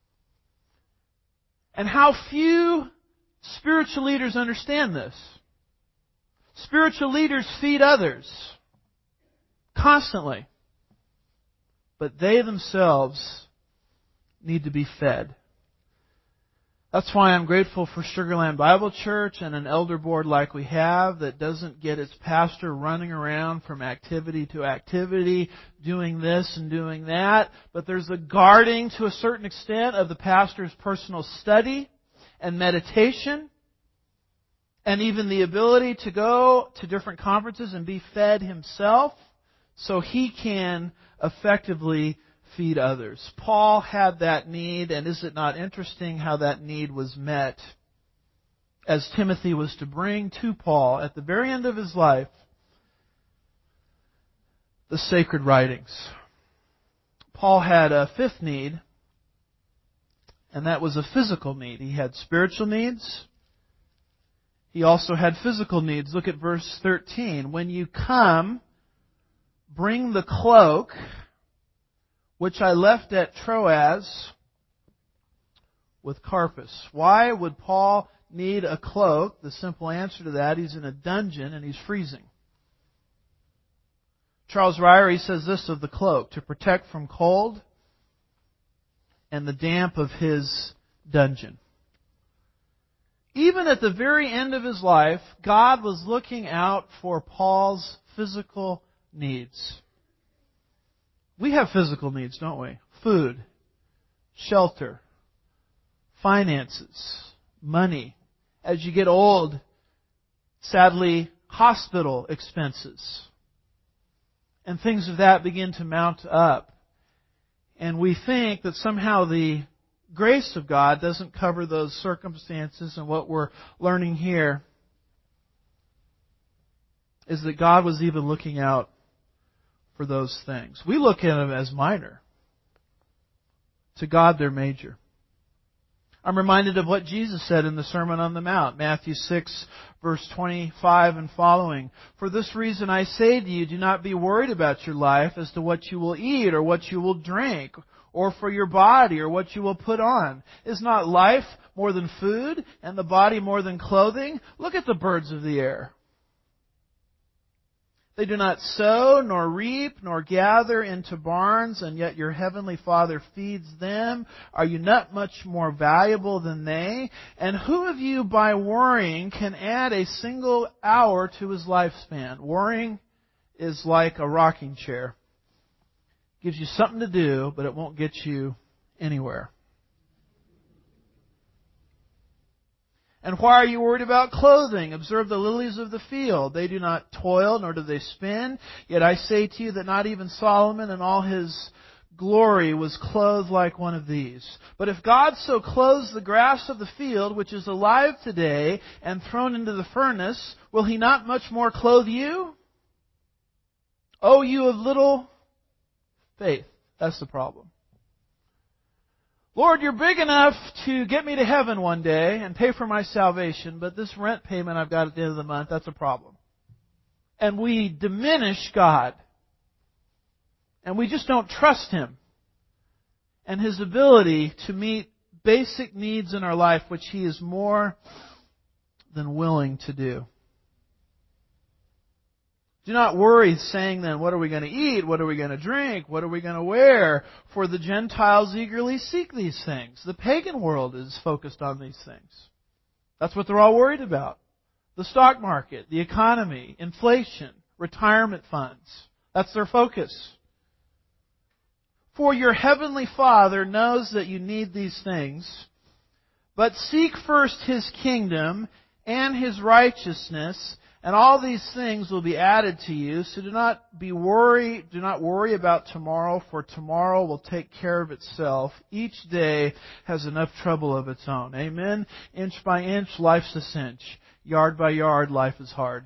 And how few spiritual leaders understand this. Spiritual leaders feed others constantly. But they themselves need to be fed. That's why I'm grateful for Sugarland Bible Church and an elder board like we have that doesn't get its pastor running around from activity to activity, doing this and doing that. But there's a guarding to a certain extent of the pastor's personal study and meditation, and even the ability to go to different conferences and be fed himself so he can effectively feed others. Paul had that need, and is it not interesting how that need was met as Timothy was to bring to Paul at the very end of his life the sacred writings. Paul had a fifth need, and that was a physical need. He had spiritual needs. He also had physical needs. Look at verse 13. When you come, bring the cloak which I left at Troas with Carpus. Why would Paul need a cloak? The simple answer to that, he's in a dungeon and he's freezing. Charles Ryrie says this of the cloak: to protect from cold and the damp of his dungeon. Even at the very end of his life, God was looking out for Paul's physical needs. We have physical needs, don't we? Food, shelter, finances, money. As you get old, sadly, hospital expenses. And things of that begin to mount up. And we think that somehow the grace of God doesn't cover those circumstances, and what we're learning here is that God was even looking out for those things. We look at them as minor. To God, they're major. I'm reminded of what Jesus said in the Sermon on the Mount, Matthew 6, verse 25 and following. For this reason I say to you, do not be worried about your life as to what you will eat or what you will drink, or for your body or what you will put on. Is not life more than food, and the body more than clothing? Look at the birds of the air. They do not sow, nor reap, nor gather into barns, and yet your heavenly Father feeds them. Are you not much more valuable than they? And who of you, by worrying, can add a single hour to his lifespan? Worrying is like a rocking chair. It gives you something to do, but it won't get you anywhere. And why are you worried about clothing? Observe the lilies of the field. They do not toil, nor do they spin. Yet I say to you that not even Solomon in all his glory was clothed like one of these. But if God so clothes the grass of the field, which is alive today and thrown into the furnace, will He not much more clothe you? O you of little faith. That's the problem. Lord, you're big enough to get me to heaven one day and pay for my salvation, but this rent payment I've got at the end of the month, that's a problem. And we diminish God. And we just don't trust Him and His ability to meet basic needs in our life, which He is more than willing to do. Do not worry, saying then, what are we going to eat? What are we going to drink? What are we going to wear? For the Gentiles eagerly seek these things. The pagan world is focused on these things. That's what they're all worried about. The stock market, the economy, inflation, retirement funds. That's their focus. For your heavenly Father knows that you need these things, but seek first His kingdom and His righteousness, and all these things will be added to you. So do not worry about tomorrow, for tomorrow will take care of itself. Each day has enough trouble of its own. Amen? Inch by inch, life's a cinch. Yard by yard, life is hard.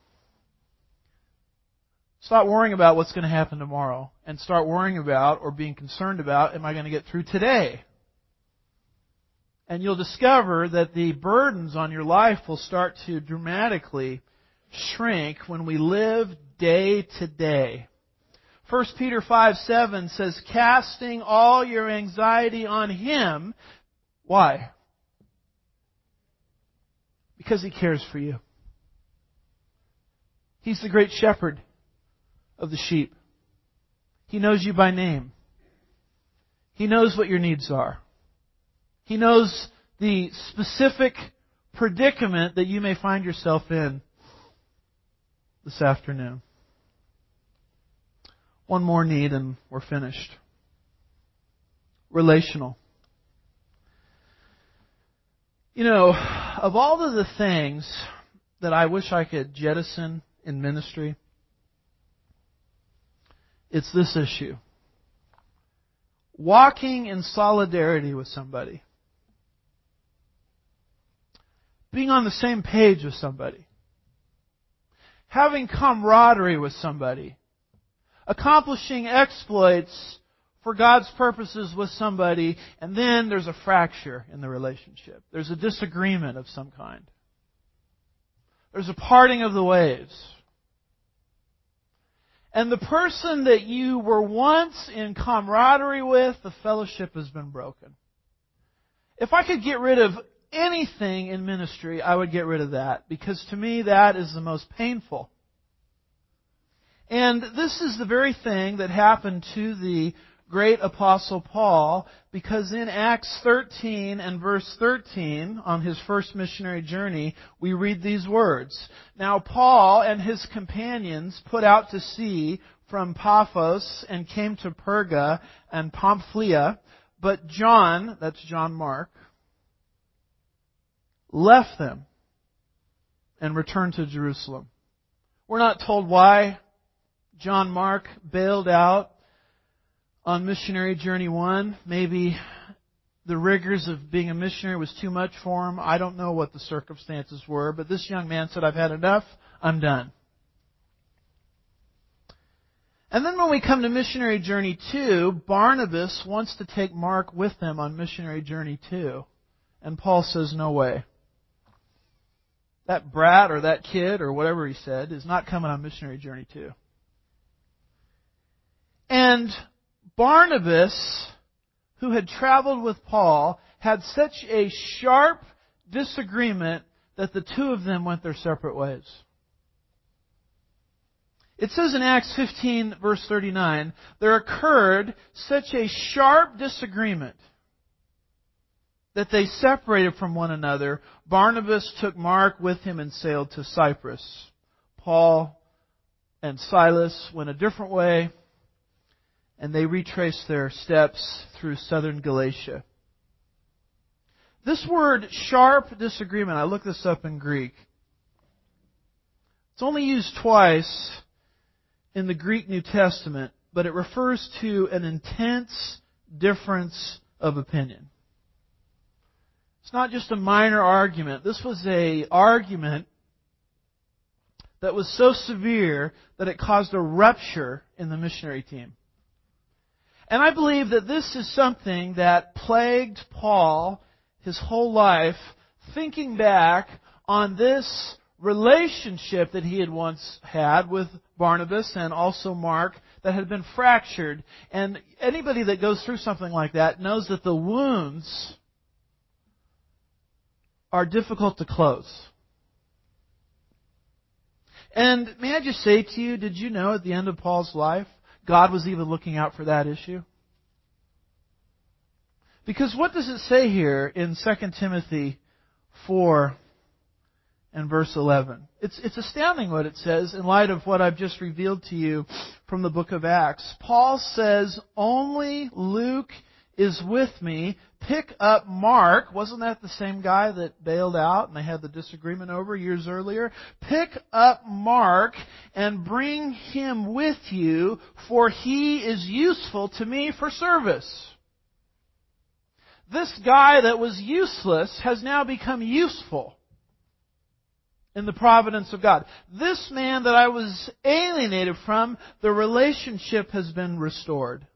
Stop worrying about what's going to happen tomorrow, and start worrying about or being concerned about, am I going to get through today? And you'll discover that the burdens on your life will start to dramatically shrink when we live day to day. 1 Peter 5:7 says, casting all your anxiety on Him. Why? Because He cares for you. He's the great shepherd of the sheep. He knows you by name. He knows what your needs are. He knows the specific predicament that you may find yourself in this afternoon. One more need and we're finished. Relational. You know, of all of the things that I wish I could jettison in ministry, it's this issue. Walking in solidarity with somebody. Being on the same page with somebody. Having camaraderie with somebody. Accomplishing exploits for God's purposes with somebody, and then there's a fracture in the relationship. There's a disagreement of some kind. There's a parting of the ways. And the person that you were once in camaraderie with, the fellowship has been broken. If I could get rid of anything in ministry, I would get rid of that, because to me that is the most painful. And this is the very thing that happened to the great Apostle Paul, because in Acts 13 and verse 13, on his first missionary journey, we read these words. Now Paul and his companions put out to sea from Paphos and came to Perga and Pamphylia, but John, that's John Mark, left them and returned to Jerusalem. We're not told why John Mark bailed out on missionary journey 1. Maybe the rigors of being a missionary was too much for him. I don't know what the circumstances were, but this young man said, I've had enough. I'm done. And then when we come to missionary journey 2, Barnabas wants to take Mark with them on missionary journey 2. And Paul says, no way. That brat or that kid or whatever he said is not coming on missionary journey 2. And Barnabas, who had traveled with Paul, had such a sharp disagreement that the two of them went their separate ways. It says in Acts 15, verse 39, there occurred such a sharp disagreement that they separated from one another. Barnabas took Mark with him and sailed to Cyprus. Paul and Silas went a different way, and they retraced their steps through southern Galatia. This word, sharp disagreement, I looked this up in Greek. It's only used twice in the Greek New Testament, but it refers to an intense difference of opinion. It's not just a minor argument. This was an argument that was so severe that it caused a rupture in the missionary team. And I believe that this is something that plagued Paul his whole life, thinking back on this relationship that he had once had with Barnabas and also Mark that had been fractured. And anybody that goes through something like that knows that the wounds are difficult to close. And may I just say to you, did you know at the end of Paul's life, God was even looking out for that issue? Because what does it say here in 2 Timothy 4 and verse 11? It's astounding what it says in light of what I've just revealed to you from the book of Acts. Paul says, only Luke is with me. Pick up Mark. Wasn't that the same guy that bailed out and they had the disagreement over years earlier? Pick up Mark and bring him with you, for he is useful to me for service. This guy that was useless has now become useful in the providence of God. This man that I was alienated from, the relationship has been restored.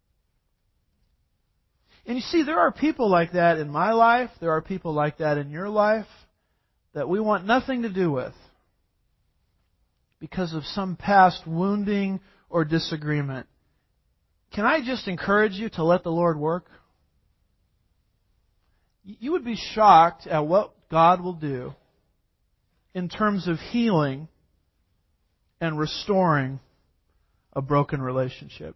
And you see, there are people like that in my life, there are people like that in your life, that we want nothing to do with because of some past wounding or disagreement. Can I just encourage you to let the Lord work? You would be shocked at what God will do in terms of healing and restoring a broken relationship.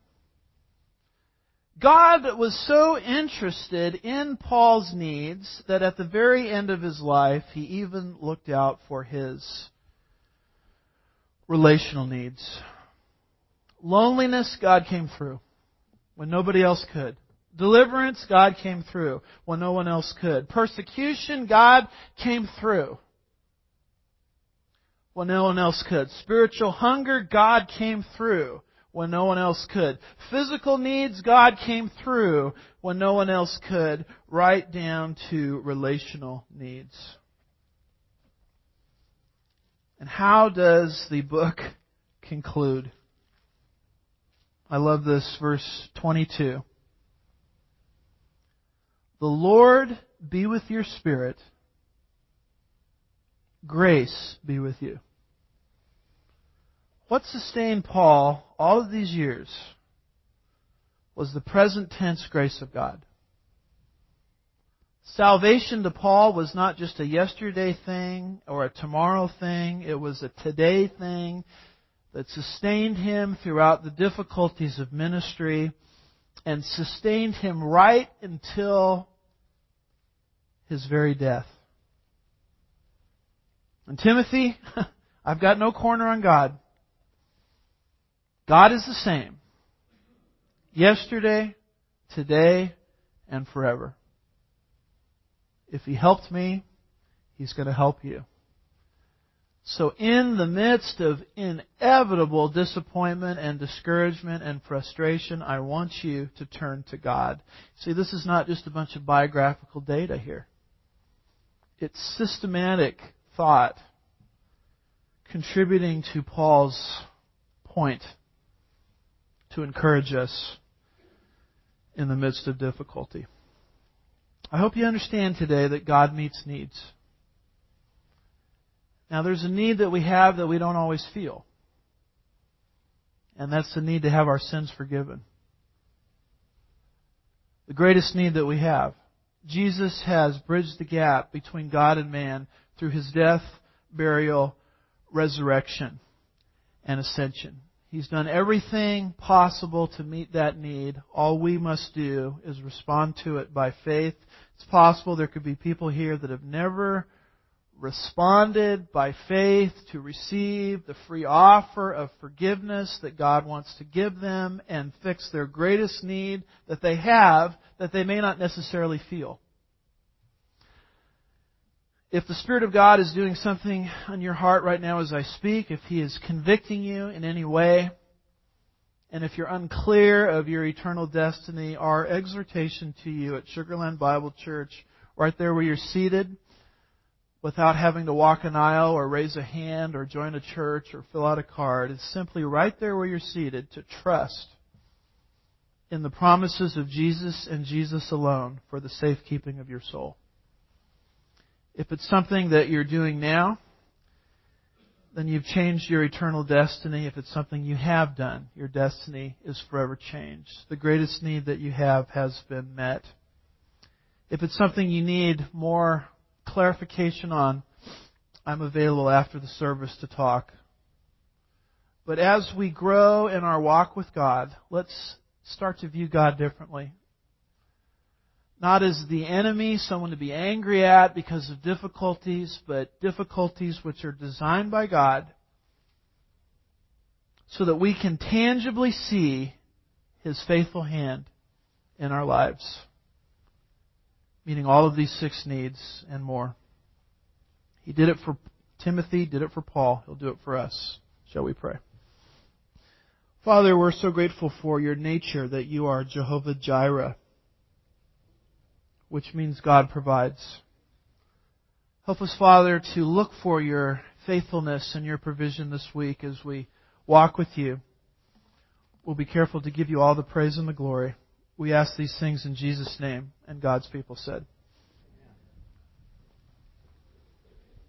God was so interested in Paul's needs that at the very end of his life, he even looked out for his relational needs. Loneliness, God came through when nobody else could. Deliverance, God came through when no one else could. Persecution, God came through when no one else could. Spiritual hunger, God came through when no one else could. Physical needs, God came through when no one else could, right down to relational needs. And how does the book conclude? I love this, verse 22. The Lord be with your spirit. Grace be with you. What sustained Paul all of these years was the present tense grace of God. Salvation to Paul was not just a yesterday thing or a tomorrow thing. It was a today thing that sustained him throughout the difficulties of ministry and sustained him right until his very death. And Timothy, I've got no corner on God. God is the same. Yesterday, today, and forever. If He helped me, He's going to help you. So in the midst of inevitable disappointment and discouragement and frustration, I want you to turn to God. See, this is not just a bunch of biographical data here. It's systematic thought contributing to Paul's point to encourage us in the midst of difficulty. I hope you understand today that God meets needs. Now, there's a need that we have that we don't always feel. And that's the need to have our sins forgiven. The greatest need that we have. Jesus has bridged the gap between God and man through His death, burial, resurrection, and ascension. He's done everything possible to meet that need. All we must do is respond to it by faith. It's possible there could be people here that have never responded by faith to receive the free offer of forgiveness that God wants to give them and fix their greatest need that they have that they may not necessarily feel. If the Spirit of God is doing something on your heart right now as I speak, if He is convicting you in any way, and if you're unclear of your eternal destiny, our exhortation to you at Sugarland Bible Church, right there where you're seated, without having to walk an aisle or raise a hand or join a church or fill out a card, is simply right there where you're seated to trust in the promises of Jesus and Jesus alone for the safekeeping of your soul. If it's something that you're doing now, then you've changed your eternal destiny. If it's something you have done, your destiny is forever changed. The greatest need that you have has been met. If it's something you need more clarification on, I'm available after the service to talk. But as we grow in our walk with God, let's start to view God differently. Not as the enemy, someone to be angry at because of difficulties, but difficulties which are designed by God so that we can tangibly see His faithful hand in our lives, meeting all of these 6 needs and more. He did it for Timothy, did it for Paul. He'll do it for us. Shall we pray? Father, we're so grateful for your nature that you are Jehovah Jireh, which means God provides. Help us, Father, to look for your faithfulness and your provision this week as we walk with you. We'll be careful to give you all the praise and the glory. We ask these things in Jesus' name, and God's people said.